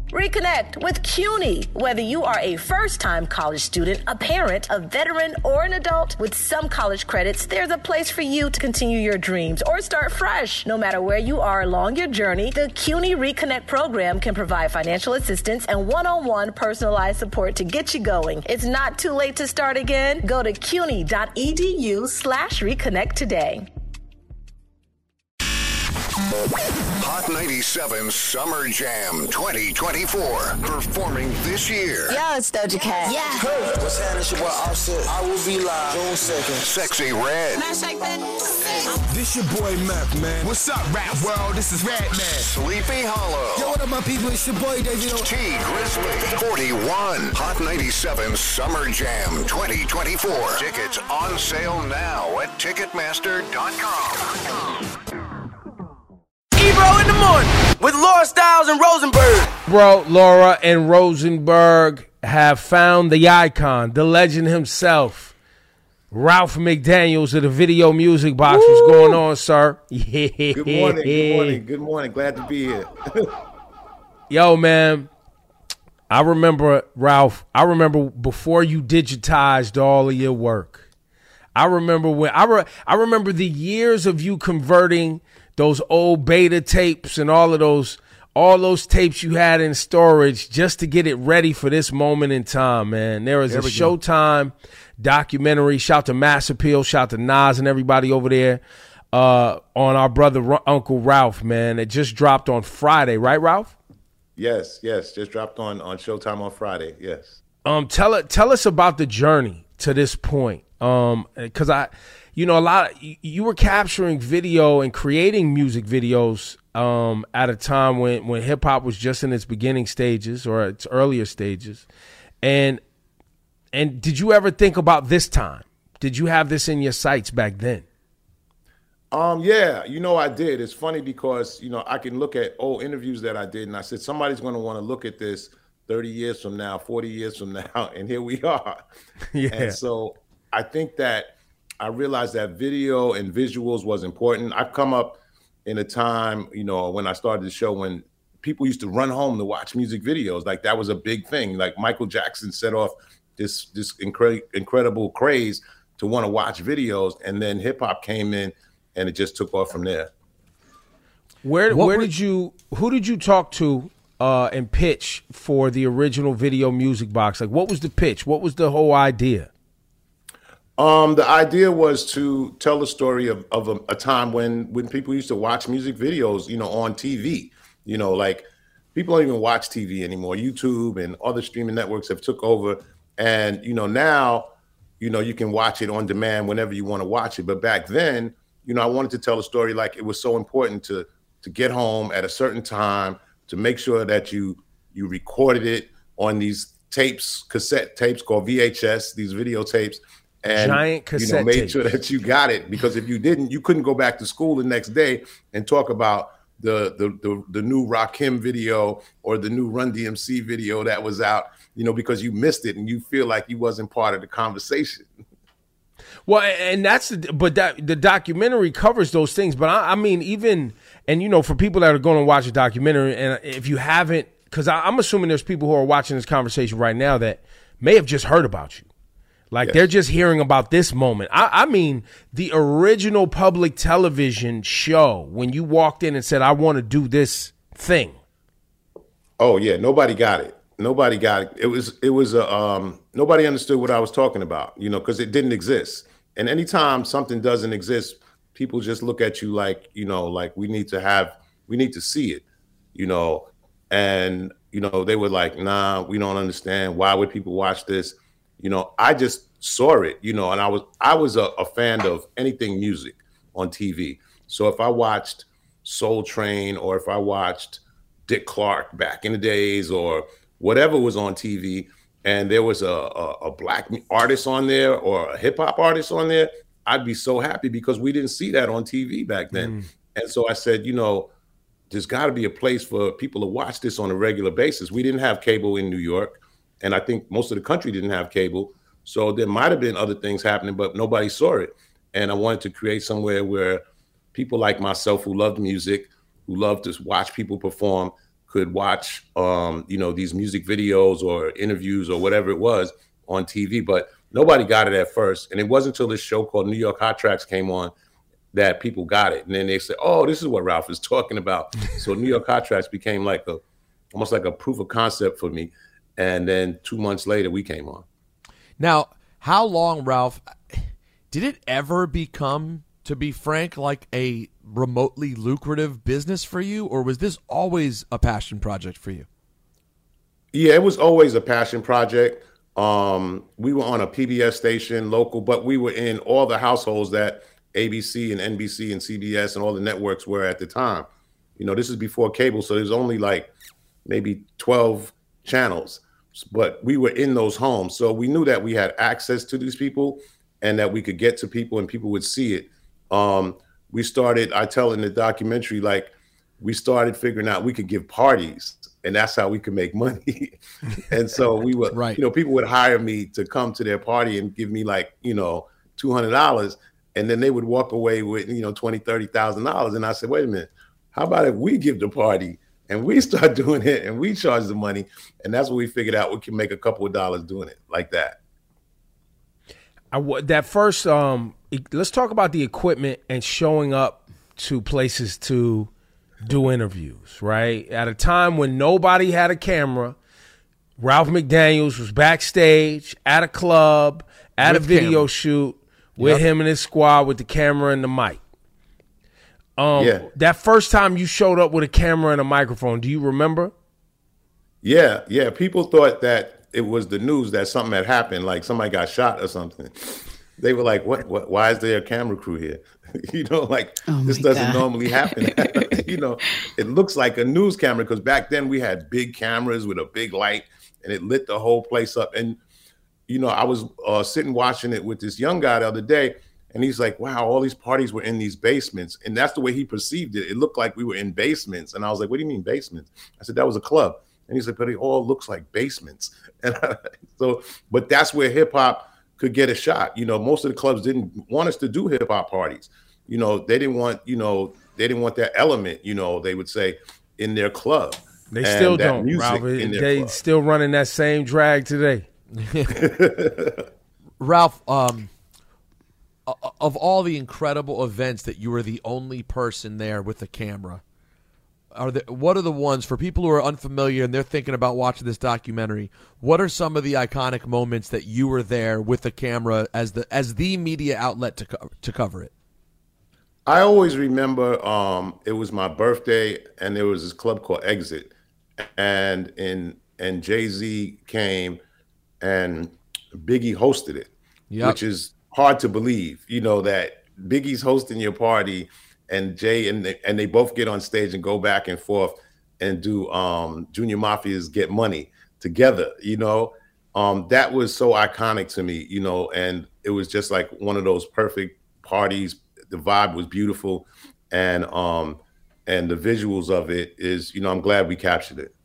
Reconnect with CUNY. Whether you are a first-time college student, a parent, a veteran, or an adult, with some college credits, there's a place for you to continue your dreams or start fresh. No matter where you are along your journey, the CUNY Reconnect program can provide financial assistance and one-on-one personalized support to get you going. It's not too late to start again. Go to cuny.edu/reconnect today. Hot 97 Summer Jam 2024. Performing this year. Yo, it's Doja Cat. Yeah. Hey, what's happening? It's your boy Offset. I will be live June 2nd. Sexy Red. This your boy Meth, man. What's up, rap world? This is Red Man. Sleepy Hollow. Yo, what up, my people? It's your boy David. T Grizzly. 41. Hot 97 Summer Jam 2024. Tickets on sale now at Ticketmaster.com. Ebro in the morning with Laura Styles and Rosenberg. Bro, Laura and Rosenberg have found the icon, the legend himself, Ralph McDaniels of the Video Music Box. Woo! What's going on, sir? Yeah. Good morning. Glad to be here. Yo, man, I remember, Ralph, before you digitized all of your work. I remember I remember the years of you converting those old beta tapes and all those tapes you had in storage just to get it ready for this moment in time, man. There is a Showtime documentary. Shout to Mass Appeal, shout to Nas and everybody over there on our brother Uncle Ralph, man. It just dropped on Friday, right, Ralph? Yes, just dropped on Showtime on Friday. Yes. Tell us about the journey to this point. Because you were capturing video and creating music videos at a time when hip hop was just in its beginning stages or its earlier stages. And did you ever think about this time? Did you have this in your sights back then? Yeah, I did. It's funny because, I can look at old interviews that I did and I said, somebody's going to want to look at this 30 years from now, 40 years from now. And here we are. Yeah. And so I think that I realized that video and visuals was important. I've come up in a time, when I started the show, when people used to run home to watch music videos. Like that was a big thing. Like Michael Jackson set off this incredible craze to want to watch videos. And then hip hop came in and it just took off from there. Who did you talk to and pitch for the original Video Music Box? Like what was the pitch? What was the whole idea? The idea was to tell the story of a time when people used to watch music videos, on TV. Like people don't even watch TV anymore. YouTube and other streaming networks have took over. And, now, you can watch it on demand whenever you want to watch it. But back then, I wanted to tell a story like it was so important to get home at a certain time, to make sure that you recorded it on these tapes, cassette tapes called VHS, these videotapes. And giant cassette made tapes. Sure that you got it, because if you didn't, you couldn't go back to school the next day and talk about the new Rakim video or the new Run DMC video that was out, because you missed it and you feel like you wasn't part of the conversation. Well, and the documentary covers those things. But I mean, even, and for people that are going to watch a documentary, and if you haven't, because I'm assuming there's people who are watching this conversation right now that may have just heard about you. Like, yes. They're just hearing about this moment. I mean, the original public television show, when you walked in and said, I want to do this thing. Oh, yeah. Nobody got it. Nobody got it. It was nobody understood what I was talking about, because it didn't exist. And anytime something doesn't exist, people just look at you like, like we need to see it, and, they were like, nah, we don't understand. Why would people watch this? I just saw it, and I was a fan of anything music on TV. So if I watched Soul Train or if I watched Dick Clark back in the days or whatever was on TV, and there was a black artist on there or a hip hop artist on there, I'd be so happy because we didn't see that on TV back then. And so I said, there's got to be a place for people to watch this on a regular basis. We didn't have cable in New York. And I think most of the country didn't have cable. So there might have been other things happening, but nobody saw it. And I wanted to create somewhere where people like myself who loved music, who loved to watch people perform, could watch, these music videos or interviews or whatever it was on TV, but nobody got it at first. And it wasn't until this show called New York Hot Tracks came on that people got it. And then they said, oh, this is what Ralph is talking about. So New York Hot Tracks became like almost like a proof of concept for me. And then 2 months later, we came on. Now, how long, Ralph, did it ever become, to be frank, like a remotely lucrative business for you? Or was this always a passion project for you? Yeah, it was always a passion project. We were on a PBS station, local, but we were in all the households that ABC and NBC and CBS and all the networks were at the time. This is before cable, so there's only like maybe 12 channels, but we were in those homes. So we knew that we had access to these people and that we could get to people and people would see it. We started, I tell in the documentary, like we started figuring out we could give parties and that's how we could make money. And so we would, right. People would hire me to come to their party and give me like, $200. And then they would walk away with, $20,000, $30,000. And I said, wait a minute, how about if we give the party and we start doing it and we charge the money? And that's what we figured out. We can make a couple of dollars doing it like that. Let's talk about the equipment and showing up to places to do interviews, right? At a time when nobody had a camera, Ralph McDaniels was backstage at a club, at a video shoot with him and his squad with the camera and the mic. That first time you showed up with a camera and a microphone, do you remember? Yeah. People thought that it was the news that something had happened, like somebody got shot or something. They were like, what, why is there a camera crew here? This doesn't normally happen. It looks like a news camera because back then we had big cameras with a big light and it lit the whole place up. And, I was sitting watching it with this young guy the other day and he's like, wow, all these parties were in these basements. And that's the way he perceived it. It looked like we were in basements. And I was like, what do you mean basements? I said, that was a club. And he's like, but it all looks like basements. And but that's where hip hop could get a shot. Most of the clubs didn't want us to do hip hop parties. They didn't want that element, they would say, in their club. They still don't, Ralph. They still running that same drag today. Ralph, of all the incredible events that you were the only person there with a camera, what are the ones, for people who are unfamiliar and they're thinking about watching this documentary, what are some of the iconic moments that you were there with the camera as the media outlet to cover it? I always remember it was my birthday and there was this club called Exit and Jay-Z came and Biggie hosted it, which is hard to believe, that Biggie's hosting your party and Jay and they both get on stage and go back and forth and do Junior Mafia's Get Money together. That was so iconic to me, and it was just like one of those perfect parties. The vibe was beautiful, and the visuals of it is, I'm glad we captured it.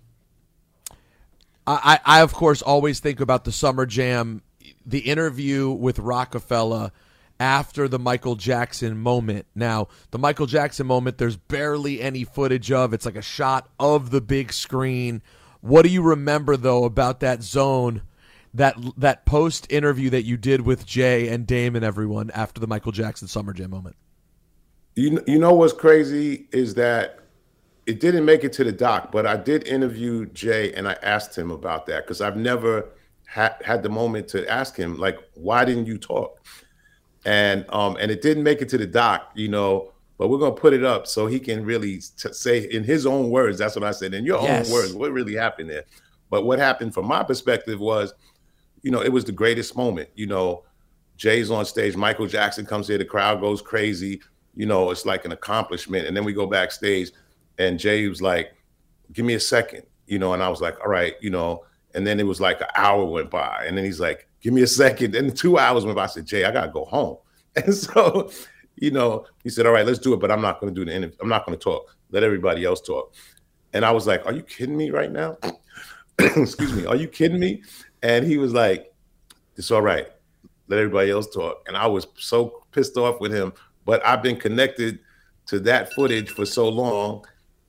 I of course always think about the Summer Jam, the interview with Rockefeller after the Michael Jackson moment. Now, the Michael Jackson moment, there's barely any footage of. It's like a shot of the big screen. What do you remember, though, about that zone, that post interview that you did with Jay and Dame and everyone after the Michael Jackson Summer Jam moment? You know what's crazy is that it didn't make it to the doc, but I did interview Jay and I asked him about that because I've never had the moment to ask him, like, why didn't you talk? And it didn't make it to the doc, but we're going to put it up so he can really say in his own words. That's what I said. In your own words, what really happened there? But what happened from my perspective was, it was the greatest moment. Jay's on stage, Michael Jackson comes here, the crowd goes crazy. It's like an accomplishment. And then we go backstage and Jay was like, give me a second, and I was like, all right, and then it was like an hour went by and then he's like, give me a second. And 2 hours went by. I said, Jay, I got to go home. And so, he said, all right, let's do it. But I'm not going to do the interview. I'm not going to talk. Let everybody else talk. And I was like, are you kidding me right now? Excuse me. Are you kidding me? And he was like, it's all right. Let everybody else talk. And I was so pissed off with him. But I've been connected to that footage for so long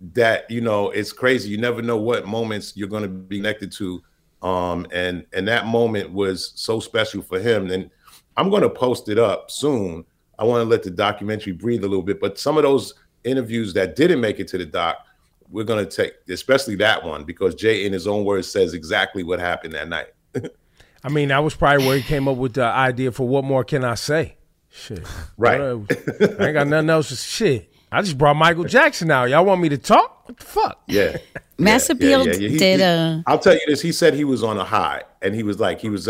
that, you know, it's crazy. You never know what moments you're going to be connected to. And that moment was so special for him. And I'm going to post it up soon. I want to let the documentary breathe a little bit, but some of those interviews that didn't make it to the doc, we're going to take, especially that one, because Jay, in his own words, says exactly what happened that night. I mean, that was probably where he came up with the idea for What More Can I Say? Shit. Right. I ain't got nothing else to shit. I just brought Michael Jackson out. Y'all want me to talk? What the fuck? Yeah. Mass Appeal did I'll tell you this. He said he was on a high, and he was like, it was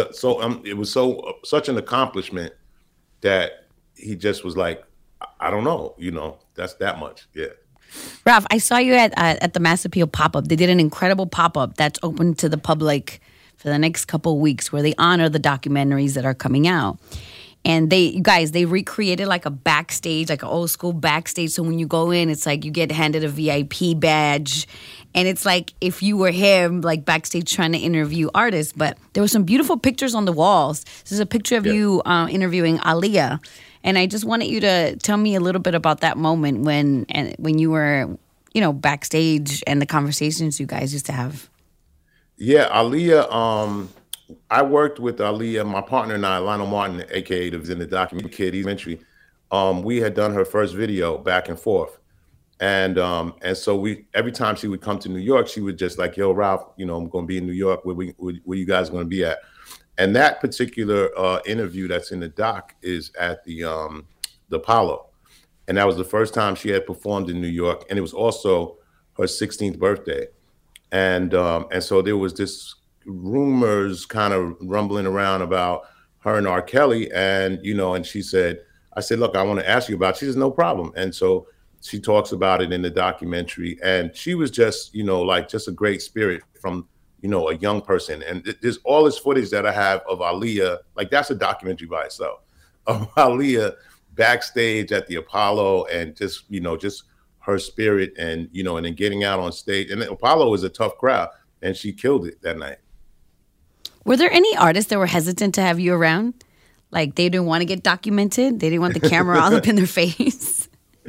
such an accomplishment that he just was like, I don't know, you know, that's that much. Yeah. Ralph, I saw you at the Mass Appeal pop-up. They did an incredible pop-up that's open to the public for the next couple of weeks where they honor the documentaries that are coming out. And they recreated like a backstage, like an old school backstage. So when you go in, it's like you get handed a VIP badge. And it's like if you were him, like backstage trying to interview artists. But there were some beautiful pictures on the walls. This is a picture of you interviewing Aaliyah. And I just wanted you to tell me a little bit about that moment when you were, you know, backstage and the conversations you guys used to have. Yeah, Aaliyah, I worked with Aaliyah, my partner and I, Lionel Martin, a.k.a. that was in the documentary. We had done her first video back and forth. And so every time she would come to New York, she would just like, yo, Ralph, you know, I'm going to be in New York. Where you guys going to be at? And that particular interview that's in the doc is at the Apollo. And that was the first time she had performed in New York. And it was also her 16th birthday. And so there was this rumors kind of rumbling around about her and R. Kelly. And, you know, and I said, look, I want to ask you about it. She says, no problem. And so she talks about it in the documentary. And she was just, you know, like just a great spirit from, you know, a young person. And there's all this footage that I have of Aaliyah, like that's a documentary by itself, of Aaliyah backstage at the Apollo and just, you know, just her spirit and, you know, and then getting out on stage. And the Apollo is a tough crowd and she killed it that night. Were there any artists that were hesitant to have you around? Like they didn't want to get documented? They didn't want the camera all up in their face?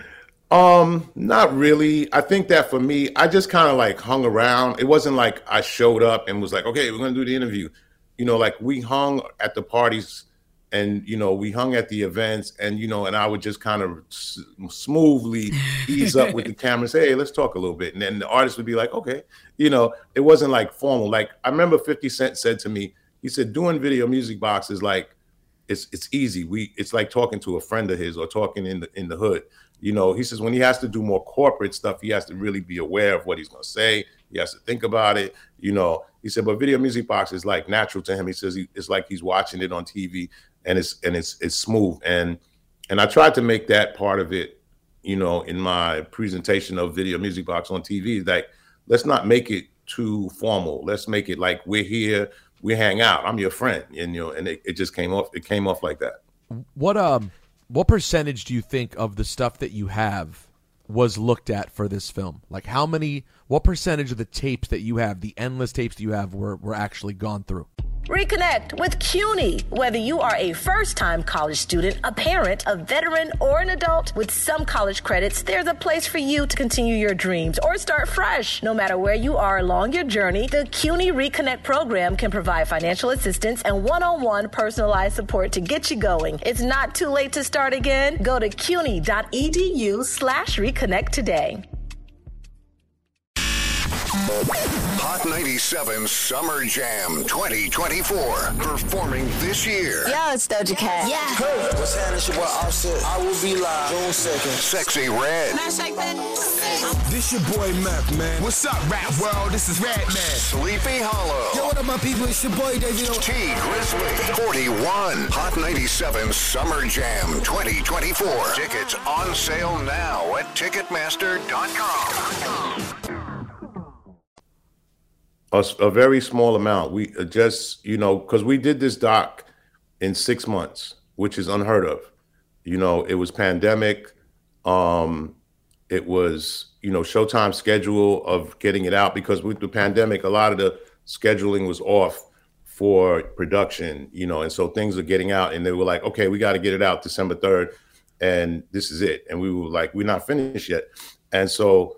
Not really. I think that for me, I just kind of like hung around. It wasn't like I showed up and was like, okay, we're going to do the interview. You know, like we hung at the parties and, you know, we hung at the events and, you know, and I would just kind of smoothly ease up with the camera and say, hey, let's talk a little bit. And then the artist would be like, okay, you know, it wasn't like formal. Like I remember 50 Cent said to me, he said, doing Video Music Box is like, it's easy. It's like talking to a friend of his or talking in the hood. You know, he says when he has to do more corporate stuff, he has to really be aware of what he's going to say. He has to think about it. You know, he said, but Video Music Box is like natural to him. He says it's like he's watching it on TV and it's smooth. And I tried to make that part of it, you know, in my presentation of Video Music Box on TV. Like, let's not make it too formal. Let's make it like we're here, we hang out. I'm your friend. And, you know, and it just came off. It came off like that. What percentage do you think of the stuff that you have was looked at for this film? Like what percentage of the tapes that you have, the endless tapes that you have were actually gone through? Reconnect with CUNY. Whether you are a first-time college student, a parent, a veteran, or an adult, with some college credits, there's a place for you to continue your dreams or start fresh. No matter where you are along your journey, the CUNY Reconnect program can provide financial assistance and one-on-one personalized support to get you going. It's not too late to start again. Go to cuny.edu/reconnect today. Hot 97 Summer Jam 2024. Performing this year. Yo, it's Doja Cat. Yeah. Hey, what's happening? It's your boy Offset. I will be live June 2nd. Sexy Red. Can I shake that? This your boy Mac, man. What's up, rap world? This is Red Man. Sleepy Hollow. Yo, what up, my people? It's your boy David. T Grizzly. 41. Hot 97 Summer Jam 2024. Tickets on sale now at Ticketmaster.com. A very small amount. We just, you know, because we did this doc in 6 months, which is unheard of. You know, it was pandemic. It was, you know, Showtime schedule of getting it out because with the pandemic, a lot of the scheduling was off for production, you know, and so things are getting out and they were like, okay, we got to get it out December 3rd and this is it. And we were like, we're not finished yet. And so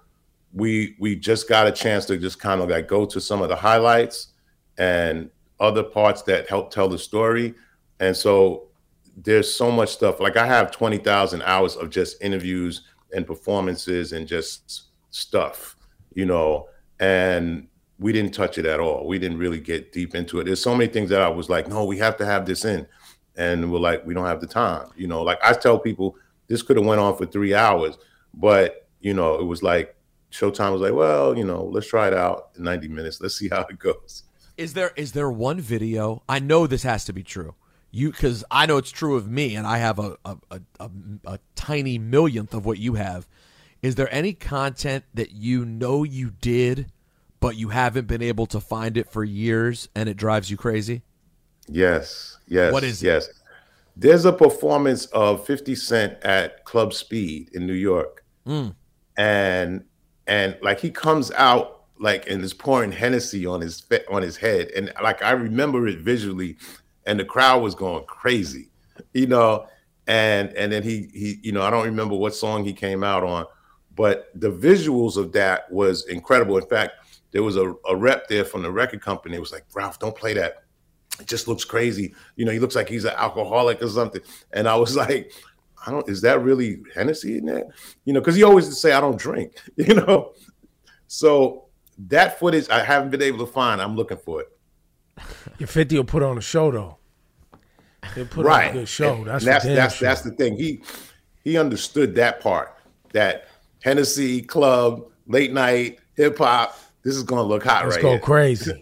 we just got a chance to just kind of like go to some of the highlights and other parts that help tell the story. And so there's so much stuff. Like I have 20,000 hours of just interviews and performances and just stuff, you know, and we didn't touch it at all. We didn't really get deep into it. There's so many things that I was like, no, we have to have this in. And we're like, we don't have the time. You know, like I tell people this could have went on for 3 hours, but, you know, it was like Showtime was like, well, you know, let's try it out in 90 minutes. Let's see how it goes. Is there one video? I know this has to be true. Because I know it's true of me, and I have a tiny millionth of what you have. Is there any content that you know you did, but you haven't been able to find it for years, and it drives you crazy? Yes. What is it? Yes. There's a performance of 50 Cent at Club Speed in New York. And like he comes out like and is pouring Hennessy on his head. And like I remember it visually, and the crowd was going crazy, you know. And then he you know, I don't remember what song he came out on, but the visuals of that was incredible. In fact, there was a rep there from the record company. It was like, Ralph, don't play that. It just looks crazy. You know, he looks like he's an alcoholic or something. And I was like, is that really Hennessy in there? You know, because he always would say, I don't drink, you know. So that footage I haven't been able to find. I'm looking for it. Your 50 will put on a show, though. He'll put on a good show. That's the thing. He understood that part, that Hennessy, club, late night, hip hop. This is gonna look hot. Let's right go here. Crazy.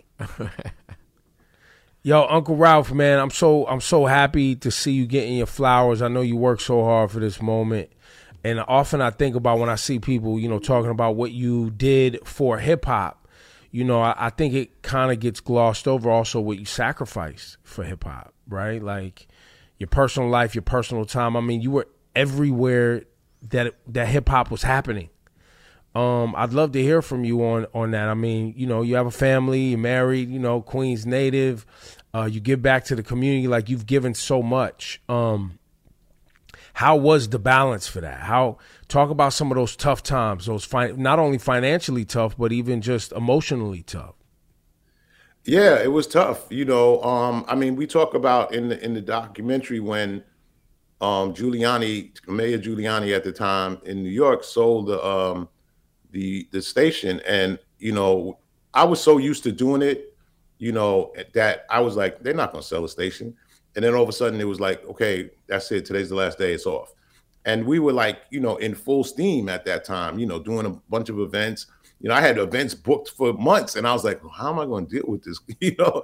Yo, Uncle Ralph, man, I'm so happy to see you getting your flowers. I know you worked so hard for this moment. And often I think about when I see people, you know, talking about what you did for hip hop, you know, I think it kind of gets glossed over also what you sacrificed for hip hop, right? Like your personal life, your personal time. I mean, you were everywhere that hip hop was happening. I'd love to hear from you on that. I mean, you know, you have a family, you're married, you know, Queens native. You give back to the community, like you've given so much. How was the balance for that? Talk about some of those tough times, those not only financially tough, but even just emotionally tough. Yeah, it was tough. You know, I mean, we talk about in the documentary when Mayor Giuliani at the time in New York sold the station, and you know, I was so used to doing it, you know, that I was like, they're not going to sell a station. And then all of a sudden it was like, okay, that's it. Today's the last day. It's off. And we were like, you know, in full steam at that time, you know, doing a bunch of events. You know, I had events booked for months, and I was like, well, how am I going to deal with this? You know,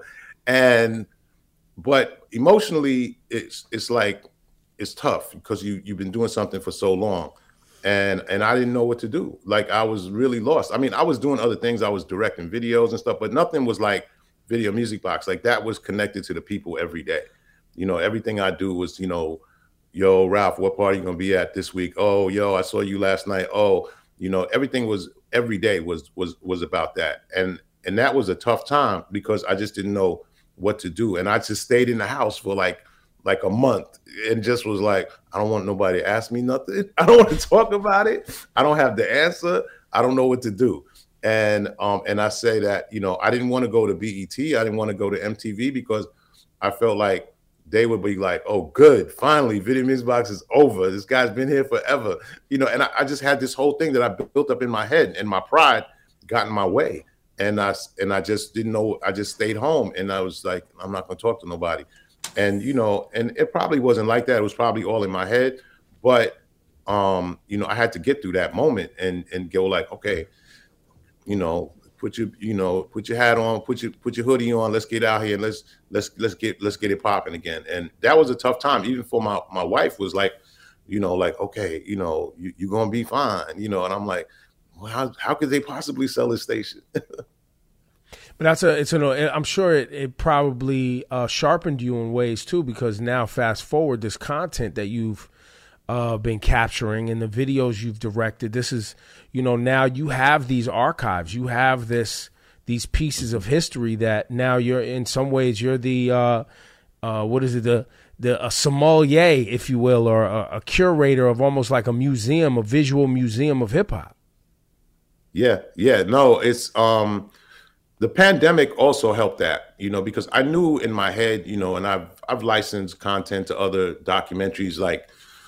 but emotionally, it's like, it's tough because you've been doing something for so long. And I didn't know what to do. Like, I was really lost. I mean, I was doing other things. I was directing videos and stuff, but nothing was like Video Music Box. Like, that was connected to the people every day. You know, everything I do was, you know, yo, Ralph, what party you gonna be at this week? Oh, yo, I saw you last night. Oh, you know, everything was every day was about that. And that was a tough time because I just didn't know what to do. And I just stayed in the house for like a month and just was like, I don't want nobody to ask me nothing. I don't want to talk about it. I don't have the answer. I don't know what to do. And I say that, you know, I didn't want to go to BET. I didn't want to go to MTV because I felt like they would be like, oh, good, finally, Video Music Box is over. This guy's been here forever. You know, and I just had this whole thing that I built up in my head, and my pride got in my way. And I just didn't know. I just stayed home, and I was like, I'm not going to talk to nobody. And, you know, and it probably wasn't like that. It was probably all in my head. But, you know, I had to get through that moment and go like, okay, you know, put your hat on, put your hoodie on. Let's get out here and let's get it popping again. And that was a tough time. Even for my wife was like, you know, like, okay, you know, you're gonna be fine, you know. And I'm like, well, how could they possibly sell this station? But I'm sure it probably sharpened you in ways too, because now fast forward, this content that you've been capturing and the videos you've directed, this is, you know, now you have these archives, you have these pieces of history that now you're, in some ways, you're the a sommelier, if you will, or a curator of almost like a museum, a visual museum of hip hop. Yeah. No, it's the pandemic also helped that, because I knew in my head, and I've licensed content to other documentaries like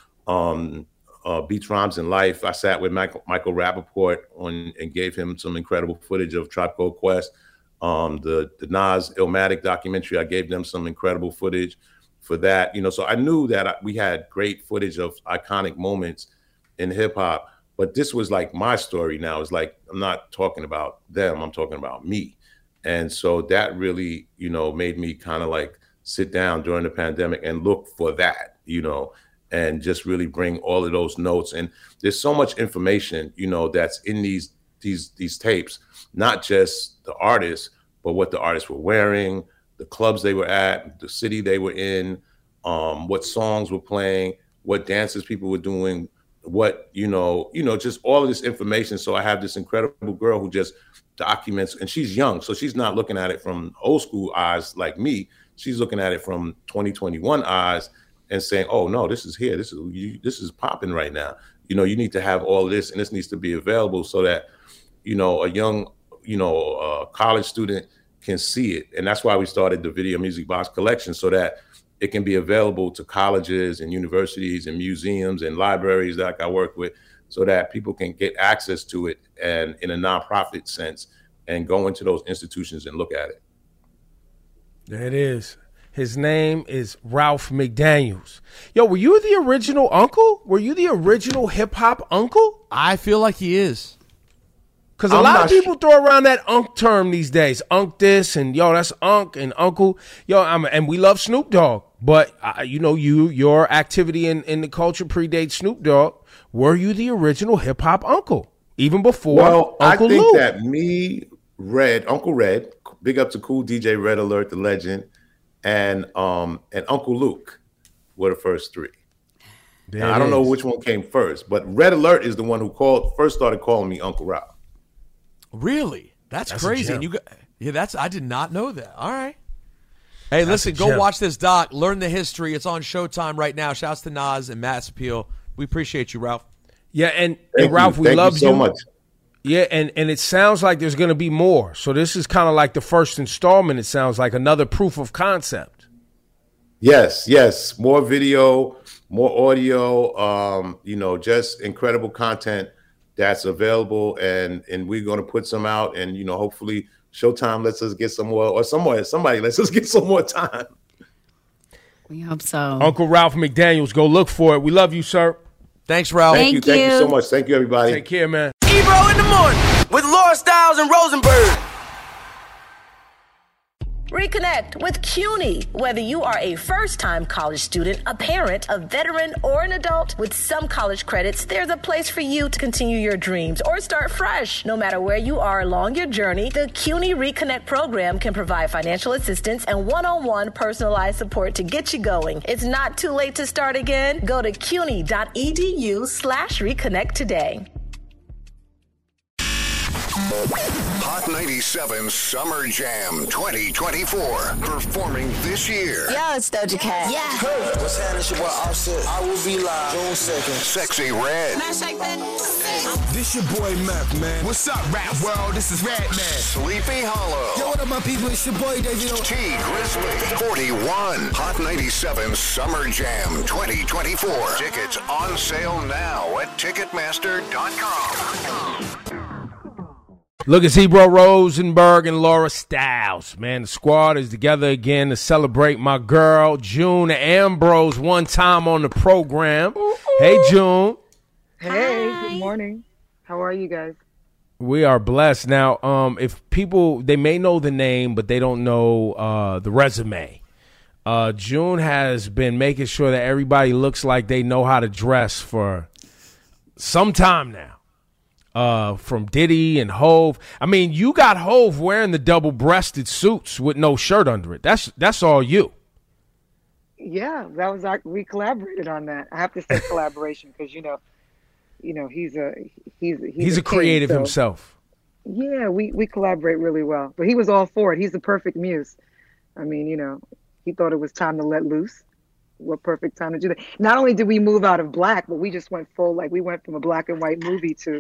Beats, Rhymes, and Life. I sat with Michael Rappaport and gave him some incredible footage of Tribe Called Quest. The Nas Illmatic documentary, I gave them some incredible footage for that. So I knew that we had great footage of iconic moments in hip hop. But this was like my story now. It's like, I'm not talking about them, I'm talking about me. And so that really, made me kind of like sit down during the pandemic and look for that, and just really bring all of those notes. And there's so much information, that's in these tapes, not just the artists, but what the artists were wearing, the clubs they were at, the city they were in, what songs were playing, what dances people were doing, what, just all of this information. So I have this incredible girl who just documents, and she's young, so she's not looking at it from old school eyes like me. She's looking at it from 2021 eyes and saying, oh no, this is here. This is popping right now. You need to have all of this, and this needs to be available so that, a young, college student can see it. And that's why we started the Video Music Box collection, so that it can be available to colleges and universities and museums and libraries that I work with, so that people can get access to it and in a nonprofit sense and go into those institutions and look at it. There it is. His name is Ralph McDaniels. Yo, were you the original uncle? Were you the original hip hop uncle? I feel like he is. Because a lot of people throw around that unk term these days. Unk this and yo, that's unk and uncle. Yo, and we love Snoop Dogg. But, your activity in the culture predates Snoop Dogg. Were you the original hip hop uncle? Even before Uncle I think Luke? that me, Uncle Red, big up to Cool DJ Red Alert, the legend, and Uncle Luke were the first three. Now, I don't know which one came first, but Red Alert is the one who first started calling me Uncle Ralph. Really? That's crazy. And I did not know that. All right. Hey, listen, go watch this doc. Learn the history. It's on Showtime right now. Shouts to Nas and Mass Appeal. We appreciate you, Ralph. Yeah, and Ralph, we love you so much. Yeah, and it sounds like there's going to be more. So this is kind of like the first installment. It sounds like another proof of concept. Yes. More video, more audio, just incredible content that's available. And we're going to put some out, and, hopefully Showtime lets us get some more, or somebody lets us get some more time. We hope so. Uncle Ralph McDaniels, go look for it. We love you, sir. Thanks, Ralph. Thank you so much. Thank you, everybody. Take care, man. Ebro in the morning with Laura Styles and Rosenberg. Reconnect with CUNY. Whether you are a first-time college student, a parent, a veteran, or an adult, with some college credits, there's a place for you to continue your dreams or start fresh. No matter where you are along your journey, the CUNY Reconnect program can provide financial assistance and one-on-one personalized support to get you going. It's not too late to start again. Go to cuny.edu/reconnect today. Hot 97 Summer Jam 2024. Performing this year. Yo, it's Doja Cat. Yeah. Hey, what's happening? It's your boy Offset. I will be live June 2nd. Sexy Red. This your boy Mac, man. What's up, rap world? This is Red Man. Sleepy Hollow. Yo, what up, my people? It's your boy David. T Grizzly. 41. Hot 97 Summer Jam 2024. Tickets on sale now at Ticketmaster.com. Look, it's Ebro Rosenberg and Laura Styles. Man, the squad is together again to celebrate my girl, June Ambrose, one time on the program. Ooh. Hey, June. Hey, good morning. How are you guys? We are blessed. Now, if people, they may know the name, but they don't know the resume. June has been making sure that everybody looks like they know how to dress for some time now. From Diddy and Hove. I mean, you got Hove wearing the double-breasted suits with no shirt under it. That's all you. Yeah, that was we collaborated on that. I have to say collaboration because you know he's a creative king, so. himself. Yeah, we collaborate really well. But he was all for it. He's the perfect muse. I mean, he thought it was time to let loose. What perfect time to do that. Not only did we move out of black, but we just went full, we went from a black and white movie to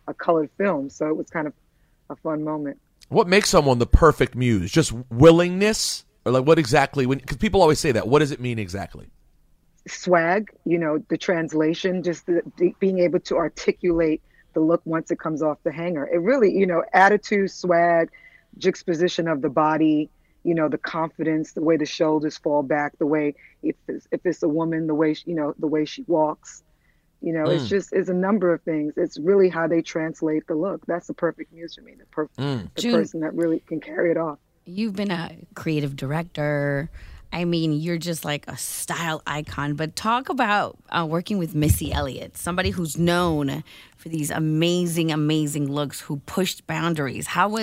a colored film. So it was kind of a fun moment. What makes someone the perfect muse? Just willingness? Or like what exactly, because people always say that. What does it mean exactly? Swag, the translation, just being able to articulate the look once it comes off the hanger. It really, attitude, swag, juxtaposition of the body, the confidence, the way the shoulders fall back, the way if it's a woman, the way she walks. It's a number of things. It's really how they translate the look. That's the perfect muse for me. The person that really can carry it off. You've been a creative director. I mean, you're just like a style icon. But talk about working with Missy Elliott, somebody who's known for these amazing, amazing looks, who pushed boundaries. How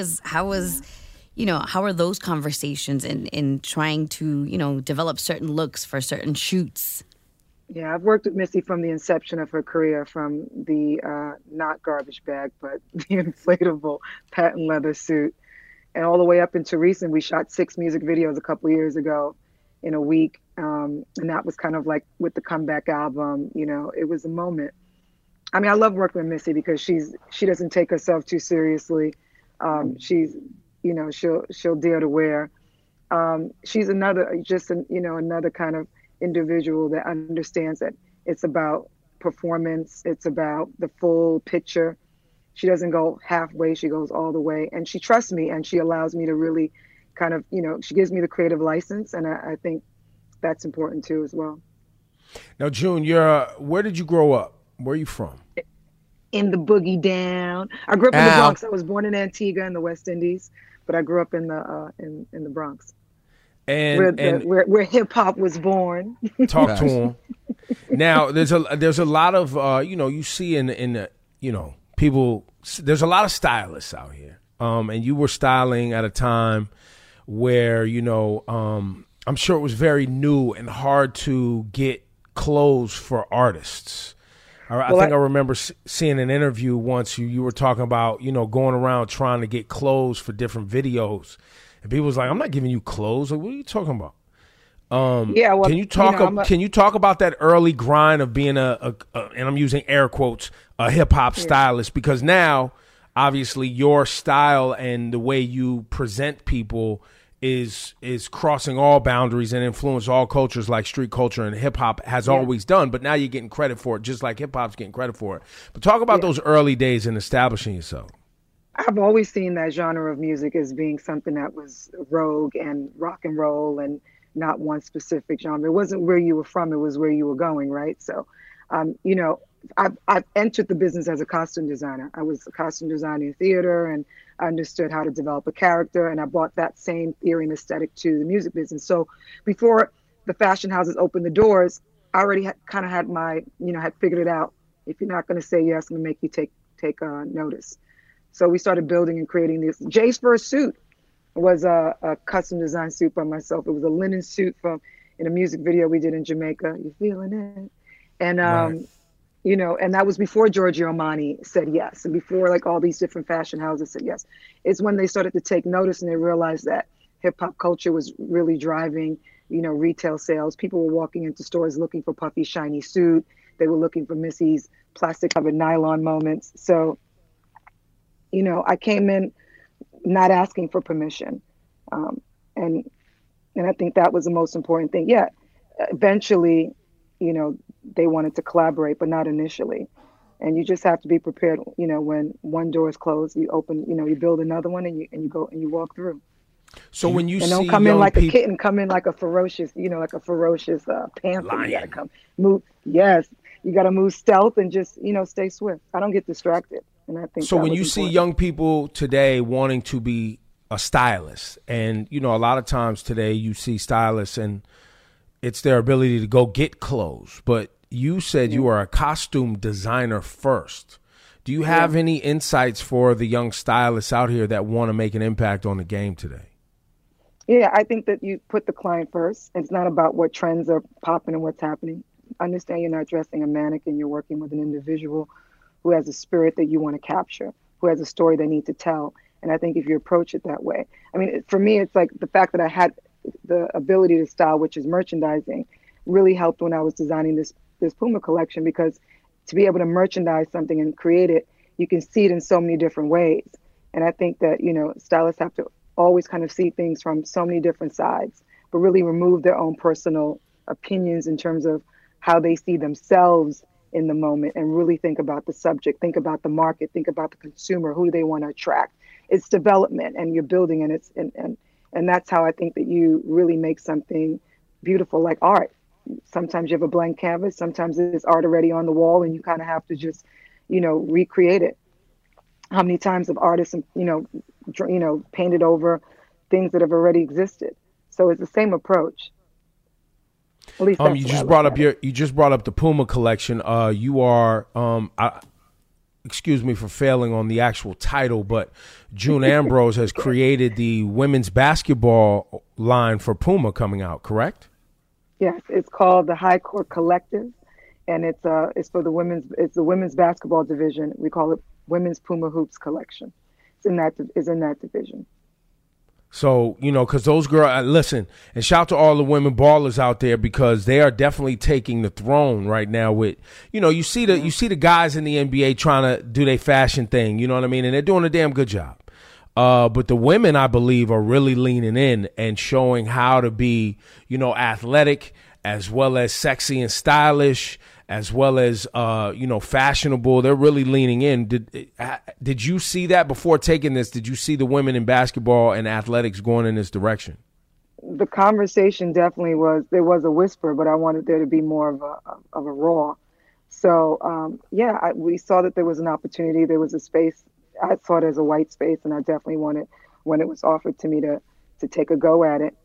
are those conversations in trying to, develop certain looks for certain shoots? Yeah, I've worked with Missy from the inception of her career, from the not garbage bag, but the inflatable patent leather suit, and all the way up into recent. We shot 6 music videos a couple of years ago in a week, and that was kind of like with the comeback album. It was a moment. I mean, I love working with Missy because she doesn't take herself too seriously. She's, she'll dare to wear. She's another kind of individual that understands that it's about performance. It's about the full picture. She doesn't go halfway. She goes all the way, and she trusts me, and she allows me to really kind of, she gives me the creative license. And I think that's important too, as well. Now, June, where did you grow up? Where are you from? In the boogie down. I grew up in the Bronx. I was born in Antigua in the West Indies, but I grew up in the Bronx. And where hip hop was born. Talk to him. Now, there's a lot of you see in people. There's a lot of stylists out here, and you were styling at a time where I'm sure it was very new and hard to get clothes for artists. I think I remember seeing an interview once. You were talking about going around trying to get clothes for different videos. And people was like, "I'm not giving you clothes. Like, what are you talking about?" Can you talk? Can you talk about that early grind of being and I'm using air quotes, a hip hop stylist? Because now, obviously, your style and the way you present people is crossing all boundaries and influence all cultures, like street culture and hip hop has always done. But now you're getting credit for it, just like hip hop's getting credit for it. But talk about those early days in establishing yourself. I've always seen that genre of music as being something that was rogue and rock and roll and not one specific genre. It wasn't where you were from, it was where you were going, right? So, I've entered the business as a costume designer. I was a costume designer in theater, and I understood how to develop a character, and I brought that same theory and aesthetic to the music business. So before the fashion houses opened the doors, I already had my, had figured it out. If you're not going to say yes, I'm going to make you take notice. So we started building and creating this. Jay's first suit was a custom design suit by myself. It was a linen suit in a music video we did in Jamaica. You feeling it? And, and that was before Giorgio Armani said yes. And before like all these different fashion houses said yes. It's when they started to take notice and they realized that hip hop culture was really driving, retail sales. People were walking into stores looking for puffy, shiny suit. They were looking for Missy's plastic covered nylon moments. So, I came in not asking for permission. And I think that was the most important thing. Yeah, eventually, they wanted to collaborate, but not initially. And you just have to be prepared, when one door is closed, you open, you build another one and you go and you walk through. So when you don't come in like a kitten, come in like a ferocious, panther. Lion. You gotta move. Yes, you gotta move stealth and just, stay swift. I don't get distracted. And I think so. When you see young people today wanting to be a stylist, and a lot of times today you see stylists and it's their ability to go get clothes. But you said you are a costume designer first. Do you have any insights for the young stylists out here that want to make an impact on the game today? Yeah, I think that you put the client first. It's not about what trends are popping and what's happening. Understand you're not dressing a mannequin. You're working with an individual who has a spirit that you want to capture, who has a story they need to tell. And I think if you approach it that way, I mean, for me, it's like the fact that I had the ability to style, which is merchandising, really helped when I was designing this Puma collection, because to be able to merchandise something and create it, you can see it in so many different ways. And I think that, stylists have to always kind of see things from so many different sides, but really remove their own personal opinions in terms of how they see themselves in the moment, and really think about the subject, think about the market, think about the consumer, who do they want to attract. It's development, and you're building, and that's how I think that you really make something beautiful, like art. Sometimes you have a blank canvas, sometimes there's art already on the wall, and you kind of have to just, recreate it. How many times have artists, painted over things that have already existed? So it's the same approach. At least you just brought up the Puma collection. You are excuse me for failing on the actual title, but June Ambrose has created the women's basketball line for Puma coming out, correct? Yes, it's called the High Court Collective, and it's for the women's basketball division. We call it Women's Puma Hoops Collection. It's in that division. So, because those girls, listen, and shout to all the women ballers out there, because they are definitely taking the throne right now with, you see the guys in the NBA trying to do their fashion thing, you know what I mean? And they're doing a damn good job. But the women, I believe, are really leaning in and showing how to be, athletic as well as sexy and stylish, as well as, fashionable. They're really leaning in. Did you see that before taking this? Did you see the women in basketball and athletics going in this direction? The conversation definitely there was a whisper, but I wanted there to be more of a raw. So, we saw that there was an opportunity. There was a space. I saw it as a white space, and I definitely wanted, when it was offered to me, to take a go at it.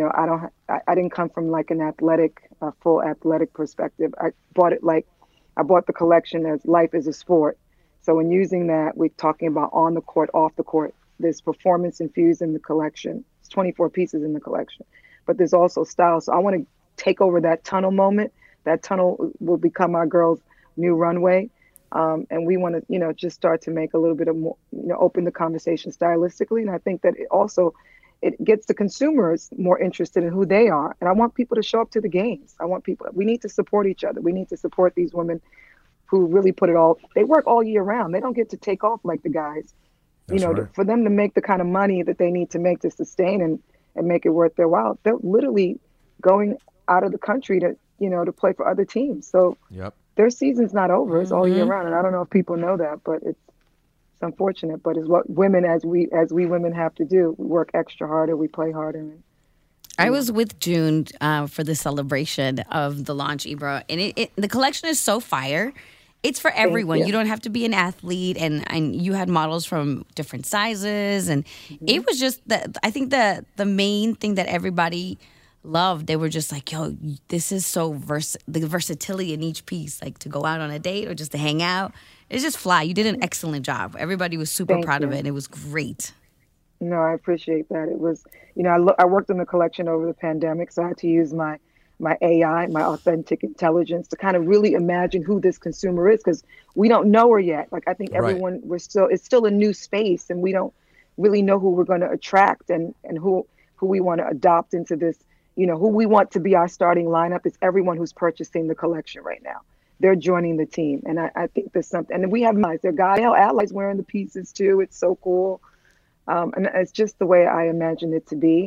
I didn't come from like an full athletic perspective. I bought the collection as life is a sport. So in using that, we're talking about on the court, off the court. There's performance infused in the collection. It's 24 pieces in the collection, but there's also style. So I want to take over that tunnel moment. That tunnel will become our girls' new runway. And we want to, just start to make a little bit of more, open the conversation stylistically. And I think that it gets the consumers more interested in who they are. And I want people to show up to the games. We need to support each other. We need to support these women who really put it all. They work all year round. They don't get to take off like the guys. That's right. For them to make the kind of money that they need to make to sustain and make it worth their while, they're literally going out of the country to play for other teams. So their season's not over. It's all year round. And I don't know if people know that, but it's unfortunate, but it's what women, as we women have to do. We work extra harder, we play harder. I was with June for the celebration of the launch, Ibra, and the collection is so fire. It's for everyone. You don't have to be an athlete, and you had models from different sizes, and it was just I think the main thing that everybody loved. They were just like, yo, this is so the versatility in each piece, like to go out on a date or just to hang out. It's just fly. You did an excellent job. Everybody was super proud of it, and it was great. No, I appreciate that. It was, I worked on the collection over the pandemic, so I had to use my AI, my authentic intelligence, to kind of really imagine who this consumer is, because we don't know her yet. Like, I think everyone, it's still a new space, and we don't really know who we're going to attract and who we want to adopt into this, who we want to be our starting lineup is everyone who's purchasing the collection right now. They're joining the team. And I think there's something, and we have guys, there are allies wearing the pieces too. It's so cool. And it's just the way I imagined it to be.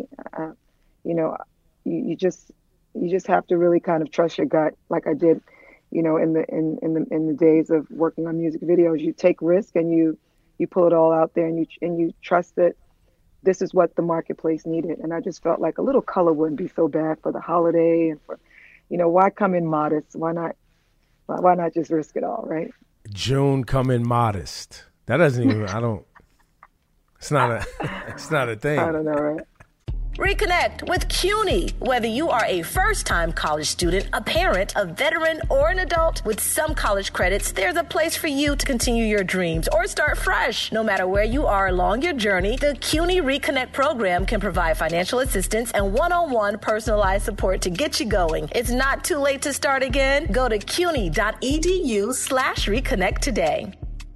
You just have to really kind of trust your gut, like I did, in the days of working on music videos. You take risk and you pull it all out there, and you trust that this is what the marketplace needed. And I just felt like a little color wouldn't be so bad for the holiday, and for, why come in modest? Why not just risk it all, right? June, come in modest. That doesn't even, it's not a thing. I don't know, right? Reconnect with CUNY. Whether you are a first-time college student, a parent, a veteran, or an adult, with some college credits, there's a place for you to continue your dreams or start fresh. No matter where you are along your journey, the CUNY Reconnect program can provide financial assistance and one-on-one personalized support to get you going. It's not too late to start again. Go to cuny.edu/reconnect today.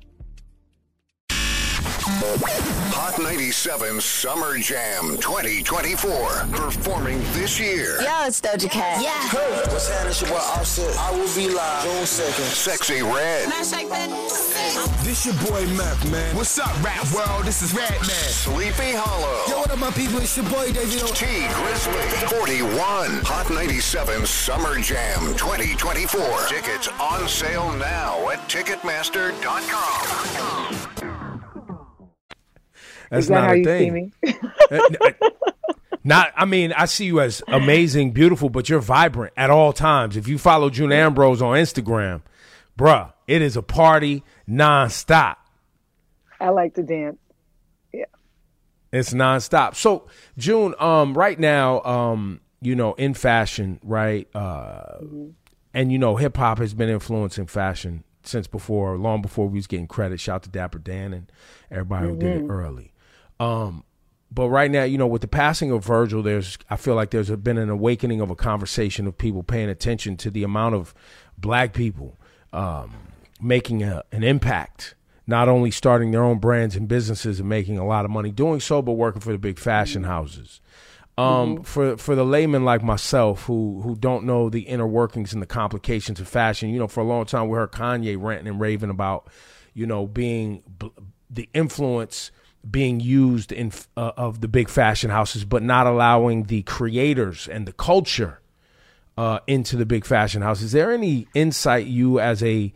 Hot 97 Summer Jam 2024. Performing this year. Yo, it's Doja Cat. Yeah. Hey, what's happening? It's your boy Offset. I will be live June 2nd. Sexy Red. Can I shake that? This your boy Mac, man. What's up, rap world? This is Red Man. Sleepy Hollow. Yo, what up, my people? It's your boy, David. T Grizzly. 41. Hot 97 Summer Jam 2024. Tickets on sale now at Ticketmaster.com. That's Is that not how a you thing. see me? Not, I mean, I see you as amazing, beautiful, but you're vibrant at all times. If you follow June Ambrose on Instagram, bruh, it is a party nonstop. I like to dance. Yeah. It's nonstop. So, June, right now, you know, in fashion, right? And, you know, hip hop has been influencing fashion since before, long before we was getting credit. Shout out to Dapper Dan and everybody who did it early. But right now, you know, with the passing of Virgil, I feel like there's been an awakening of a conversation of people paying attention to the amount of black people making an impact, not only starting their own brands and businesses and making a lot of money doing so, but working for the big fashion houses. For the layman like myself who don't know the inner workings and the complications of fashion, you know, for a long time we heard Kanye ranting and raving about, you know, being the influence being used in of the big fashion houses, but not allowing the creators and the culture into the big fashion house. Is there any insight you as a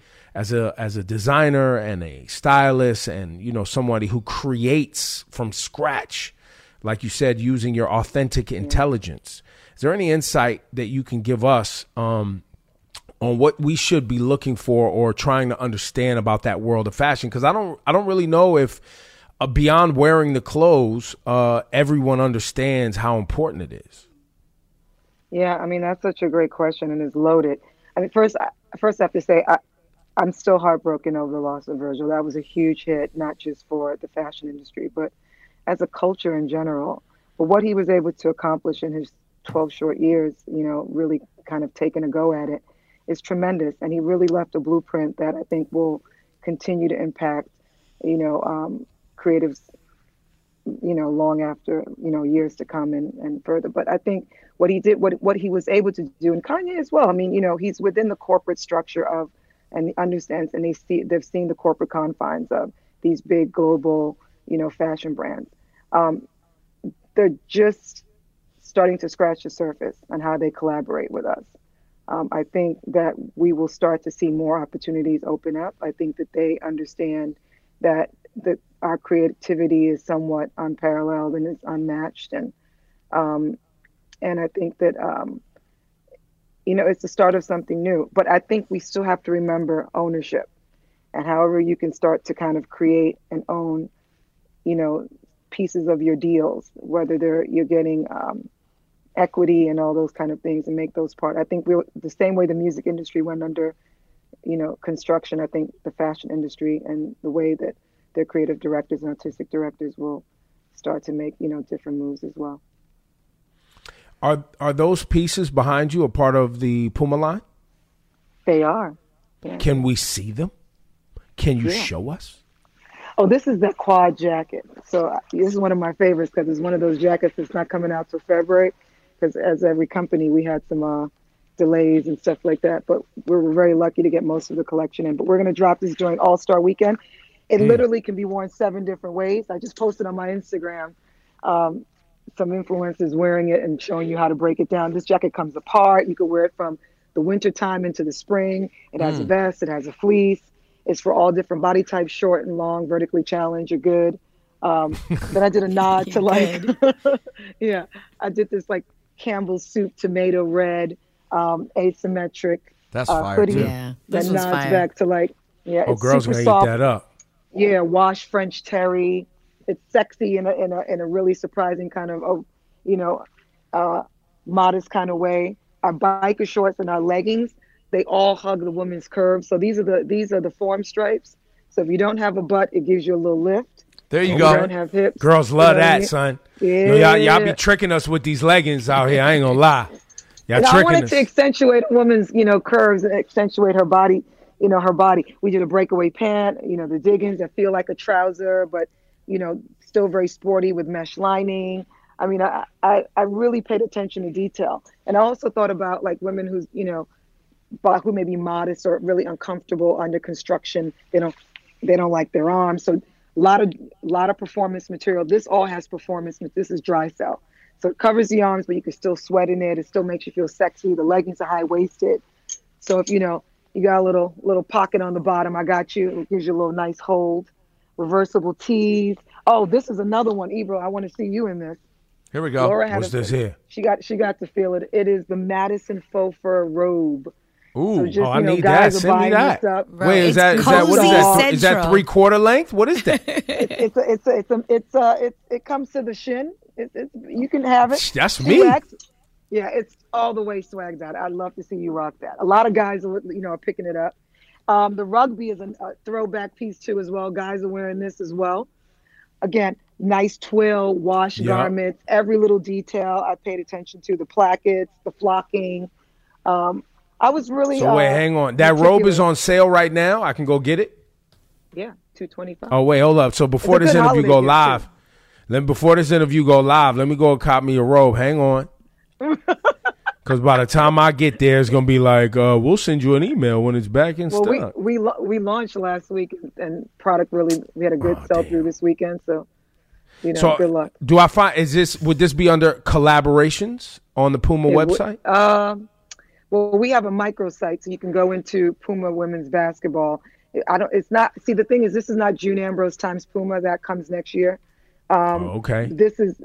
designer and a stylist and, you know, somebody who creates from scratch, like you said, using your authentic intelligence, is there any insight that you can give us on what we should be looking for or trying to understand about that world of fashion? Because I don't really know if beyond wearing the clothes, everyone understands how important it is. Yeah, I mean, that's such a great question and it's loaded. I mean, first I have to say, I'm still heartbroken over the loss of Virgil. That was a huge hit, not just for the fashion industry, but as a culture in general. But what he was able to accomplish in his 12 short years, you know, really kind of taking a go at it is tremendous. And he really left a blueprint that I think will continue to impact, you know, creatives, you know, long after, you know, years to come and further. But I think what he did, what he was able to do, and Kanye as well. I mean, you know, he's within the corporate structure of, and he understands, and they've seen the corporate confines of these big global, you know, fashion brands. They're just starting to scratch the surface on how they collaborate with us. I think that we will start to see more opportunities open up. I think that they understand that our creativity is somewhat unparalleled and it's unmatched, and I think that you know, it's the start of something new. But I think we still have to remember ownership, and however you can start to kind of create and own, you know, pieces of your deals, whether you're getting equity and all those kind of things, and make those part. I think the same way the music industry went under, you know, construction. I think the fashion industry and the way that their creative directors and artistic directors will start to make, you know, different moves as well. Are those pieces behind you a part of the Puma line? They are. Yeah. Can we see them? Can you show us? Oh, this is the quad jacket. So this is one of my favorites because it's one of those jackets that's not coming out till February. Because as every company, we had some delays and stuff like that. But we were very lucky to get most of the collection in. But we're going to drop this during All-Star Weekend. It literally can be worn 7 different ways. I just posted on my Instagram some influencers wearing it and showing you how to break it down. This jacket comes apart. You can wear it from the winter time into the spring. It has a vest. It has a fleece. It's for all different body types, short and long, vertically challenged. You're good. Then I did a nod to like, yeah, I did this like Campbell's soup, tomato red, asymmetric. That's fire hoodie too. Yeah, this that was nods fire. back to like, yeah, it's girls super gonna soft. eat that up. Yeah, wash French terry. It's sexy in a really surprising kind of, you know, modest kind of way. Our biker shorts and our leggings, they all hug the woman's curves. So these are the form stripes. So if you don't have a butt, it gives you a little lift. There you If go. You don't have hips. Girls love you know what I that, mean? son. Yeah. Y'all be tricking us with these leggings out here. I ain't gonna lie. Y'all And I tricking wanted us. to accentuate a woman's, you know, curves and accentuate her body, you know, her body. We did a breakaway pant, you know, the diggings that feel like a trouser, but, you know, still very sporty with mesh lining. I mean, I really paid attention to detail. And I also thought about like women who's, you know, who may be modest or really uncomfortable under construction. They don't They don't like their arms. So a lot of performance material. This all has performance. This is dry cell. So it covers the arms, but you can still sweat in it. It still makes you feel sexy. The leggings are high waisted. So if you got a little pocket on the bottom, I got you. It gives you a little nice hold. Reversible tees. Oh, this is another one, Ebro. I want to see you in this. Here we go. Laura What's this here? She got to feel it. It is the Madison faux fur robe. Ooh, so just, I need that. Send me that. Wait, is that what is that? Is that 3/4 length? What is that? It comes to the shin. You can have it. That's me. Yeah, it's all the way swagged out. I'd love to see you rock that. A lot of guys are picking it up. The rugby is a throwback piece too as well. Guys are wearing this as well. Again, nice twill, wash garments, every little detail I paid attention to, the plackets, the flocking. I was really So wait, hang on. That robe is on sale right now. I can go get it? Yeah, $225. Oh, wait, hold up. So before this interview go live, let me go cop me a robe. Hang on. Because by the time I get there, it's going to be like, we'll send you an email when it's back in stock. We launched last week, and product we had a good sell-through this weekend, so, good luck. Would this be under collaborations on the Puma website? Well, we have a microsite, so you can go into Puma Women's Basketball. The thing is, this is not June Ambrose times Puma. That comes next year. Okay. This is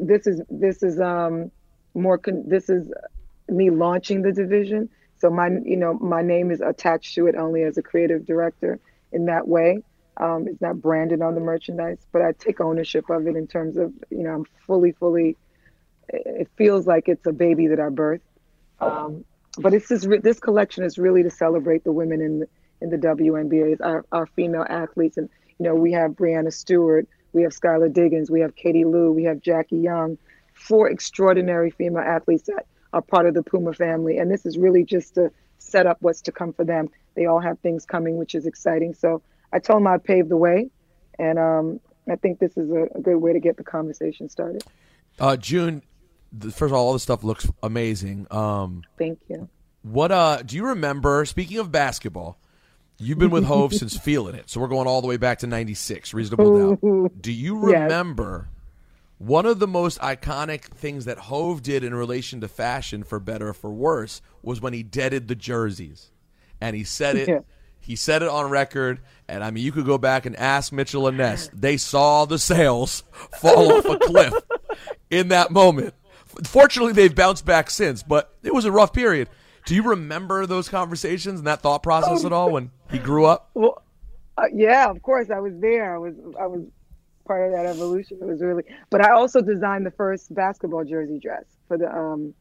me launching the division. So my name is attached to it only as a creative director in that way. It's not branded on the merchandise, but I take ownership of it in terms of, I'm fully, it feels like it's a baby that I birthed. But this collection is really to celebrate the women in the WNBA, our female athletes. And, we have Brianna Stewart, we have Skylar Diggins, we have Katie Lou, we have Jackie Young, 4 extraordinary female athletes that are part of the Puma family. And this is really just to set up what's to come for them. They all have things coming, which is exciting. So I told them I'd pave the way. And I think this is a good way to get the conversation started. June, first of all this stuff looks amazing. Thank you. What do you remember, speaking of basketball, you've been with Hove since Feeling It, so we're going all the way back to 96, Reasonable Doubt. Do you remember one of the most iconic things that Hove did in relation to fashion, for better or for worse, was when he deaded the jerseys? And he said it he said it on record, and I mean, you could go back and ask Mitchell and Ness. They saw the sales fall off a cliff in that moment. Fortunately, they've bounced back since, but it was a rough period. Do you remember those conversations and that thought process at all when he grew up? Well, yeah, of course. I was there. I was part of that evolution. It was really, but I also designed the first basketball jersey dress for the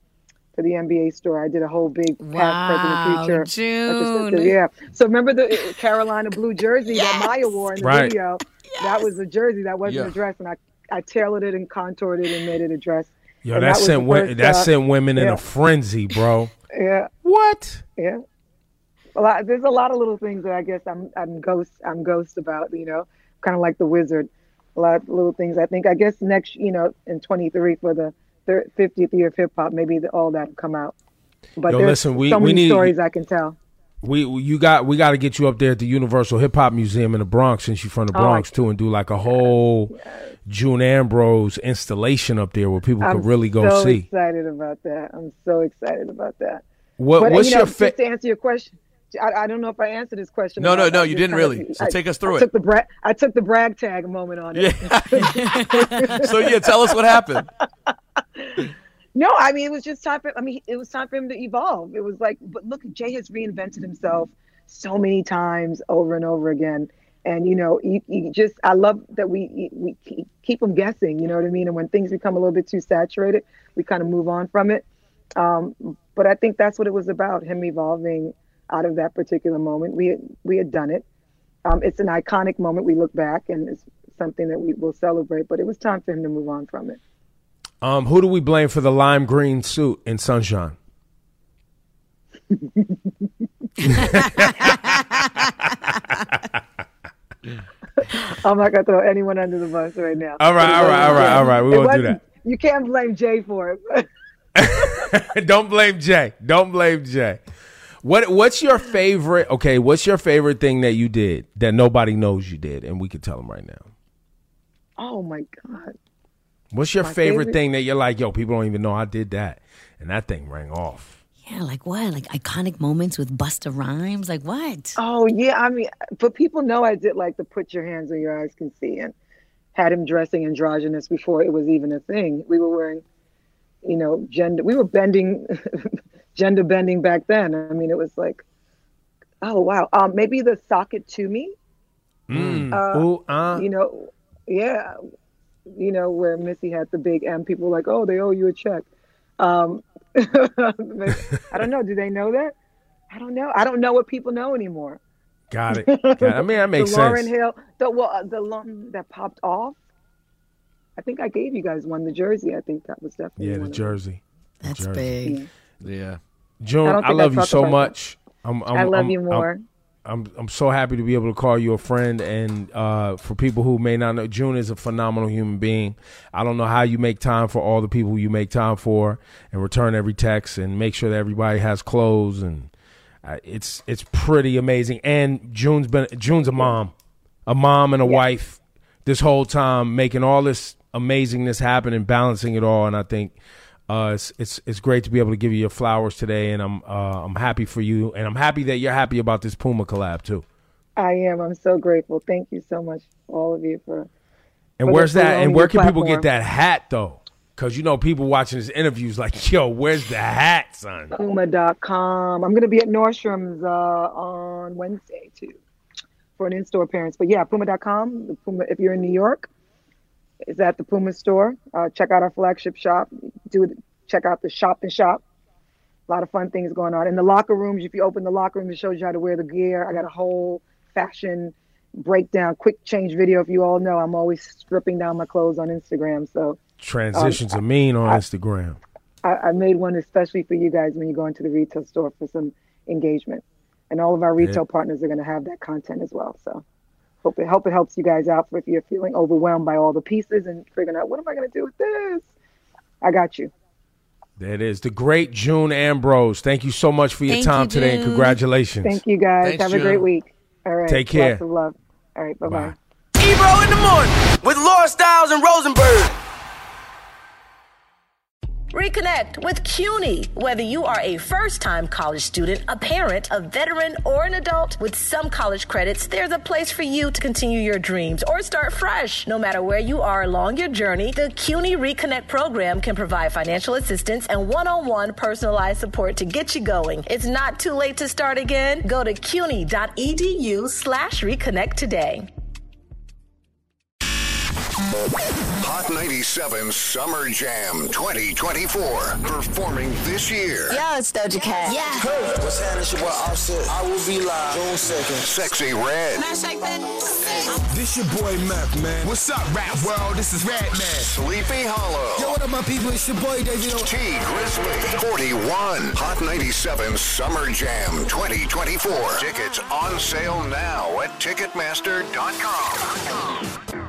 NBA store. I did a whole big past, present, future. June. Yeah. So remember the Carolina blue jersey that Maya wore in the video? Yes. That was a jersey. That wasn't a dress, and I tailored it and contoured it and made it a dress. Yo, that sent women in a frenzy, bro. Yeah. What? Yeah. Well, there's a lot of little things that I guess I'm ghost about, kind of like the Wizard. A lot of little things. I guess next, in 23 for the 50th year of hip hop, maybe all that will come out. But there's so many stories I can tell. We got to get you up there at the Universal Hip Hop Museum in the Bronx, since you're from the Bronx too, and do like a whole June Ambrose installation up there where people could really go see. I'm so excited about that. I'm so excited about that. What's your just to answer your question? I don't know if I answered this question. No, you didn't really. So take us through it. I took the brag tag moment on it. Yeah. So tell us what happened. No, it was just time for. It was time for him to evolve. It was like, but look, Jay has reinvented himself so many times over and over again, and I love that we keep him guessing. You know what I mean? And when things become a little bit too saturated, we kind of move on from it. But I think that's what it was about, him evolving out of that particular moment. We had done it. It's an iconic moment. We look back, and it's something that we will celebrate. But it was time for him to move on from it. Who do we blame for the lime green suit in Sunshine? I'm not gonna throw anyone under the bus right now. All right. We won't do that. You can't blame Jay for it. Don't blame Jay. What's your favorite? Okay, what's your favorite thing that you did that nobody knows you did, and we can tell them right now? Oh my God. What's your favorite thing that you're like, yo, people don't even know I did that, and that thing rang off? Yeah, like what? Like iconic moments with Busta Rhymes? Like what? Oh yeah, I mean, but people know I did like the put your hands where your eyes can see, and had him dressing androgynous before it was even a thing. We were wearing, we were bending, gender bending back then. I mean, it was like, oh wow, maybe the Sock It To Me. Yeah, where Missy had the big M. People were like, oh, they owe you a check. I don't know. Do they know that? I don't know. I don't know what people know anymore. Got it. I mean, that makes the sense. Lauryn Hill, the one that popped off. I think I gave you guys one. The jersey. I think that was definitely the jersey. That's big. Yeah. June, I love you so much. I love you more. I'm so happy to be able to call you a friend, and for people who may not know, June is a phenomenal human being. I don't know how you make time for all the people you make time for, and return every text, and make sure that everybody has clothes, and it's pretty amazing. And June's a mom and a wife this whole time, making all this amazingness happen and balancing it all. And I think it's great to be able to give you your flowers today, and I'm happy for you, and I'm happy that you're happy about this Puma collab too. I am. I'm so grateful. Thank you so much, all of you, for. And where's that? And where can people get that hat though? Because people watching this interview is like, yo, where's the hat, son? Puma.com. I'm gonna be at Nordstrom's on Wednesday too, for an in-store appearance. But yeah, Puma.com. The Puma. If you're in New York, is at the Puma store. Check out our flagship shop. Check out the shop and shop. A lot of fun things going on. In the locker rooms, if you open the locker room, it shows you how to wear the gear. I got a whole fashion breakdown, quick change video. If you all know, I'm always stripping down my clothes on Instagram. So transitions are mean on Instagram. I made one especially for you guys when you go into the retail store for some engagement. And all of our retail partners are going to have that content as well. So hope it helps you guys out if you're feeling overwhelmed by all the pieces and figuring out, what am I going to do with this? I got you. There it is. The great June Ambrose. Thank you so much for your time today, and congratulations. Thank you, guys. Thanks, have June. a great week. All right. Take care. Lots of love. All right. Bye-bye. Ebro in the morning with Laura Styles and Rosenberg. Reconnect with CUNY. Whether you are a first-time college student, a parent, a veteran, or an adult, with some college credits, there's a place for you to continue your dreams or start fresh. No matter where you are along your journey, the CUNY Reconnect program can provide financial assistance and one-on-one personalized support to get you going. It's not too late to start again. Go to cuny.edu/reconnect today. Hot 97 Summer Jam 2024. Performing this year. Yo, it's Doja Cat. Yeah. Hey, what's happening? It's your boy Offset. I will be live June 2nd. Sexy Red. This your boy Mac, man. What's up, rap world? This is Red Man. Sleepy Hollow. Yo, what up, my people? It's your boy David. T Grizzly. 41. Hot 97 Summer Jam 2024. Tickets on sale now at Ticketmaster.com.